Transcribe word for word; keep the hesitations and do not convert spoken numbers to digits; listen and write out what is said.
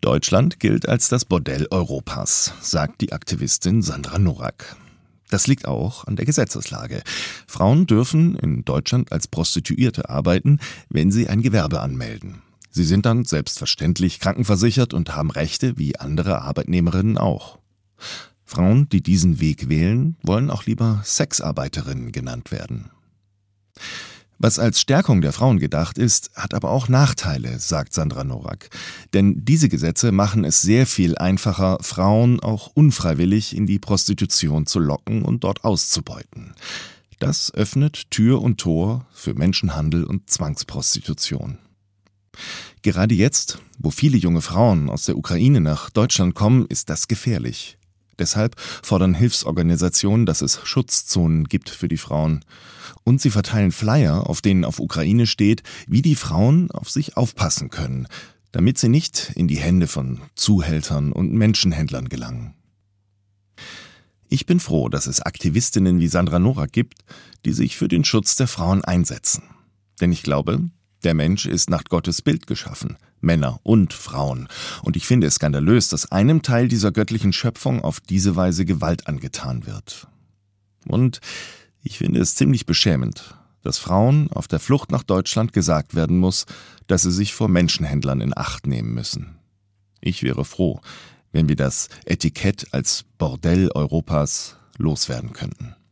Deutschland gilt als das Bordell Europas, sagt die Aktivistin Sandra Norak. Das liegt auch an der Gesetzeslage. Frauen dürfen in Deutschland als Prostituierte arbeiten, wenn sie ein Gewerbe anmelden. Sie sind dann selbstverständlich krankenversichert und haben Rechte wie andere Arbeitnehmerinnen auch. Frauen, die diesen Weg wählen, wollen auch lieber Sexarbeiterinnen genannt werden. Was als Stärkung der Frauen gedacht ist, hat aber auch Nachteile, sagt Sandra Norak. Denn diese Gesetze machen es sehr viel einfacher, Frauen auch unfreiwillig in die Prostitution zu locken und dort auszubeuten. Das öffnet Tür und Tor für Menschenhandel und Zwangsprostitution. Gerade jetzt, wo viele junge Frauen aus der Ukraine nach Deutschland kommen, ist das gefährlich. Deshalb fordern Hilfsorganisationen, dass es Schutzzonen gibt für die Frauen. Und sie verteilen Flyer, auf denen auf Ukraine steht, wie die Frauen auf sich aufpassen können, damit sie nicht in die Hände von Zuhältern und Menschenhändlern gelangen. Ich bin froh, dass es Aktivistinnen wie Sandra Norak gibt, die sich für den Schutz der Frauen einsetzen. Denn ich glaube, der Mensch ist nach Gottes Bild geschaffen, Männer und Frauen. Und ich finde es skandalös, dass einem Teil dieser göttlichen Schöpfung auf diese Weise Gewalt angetan wird. Und ich finde es ziemlich beschämend, dass Frauen auf der Flucht nach Deutschland gesagt werden muss, dass sie sich vor Menschenhändlern in Acht nehmen müssen. Ich wäre froh, wenn wir das Etikett als Bordell Europas loswerden könnten.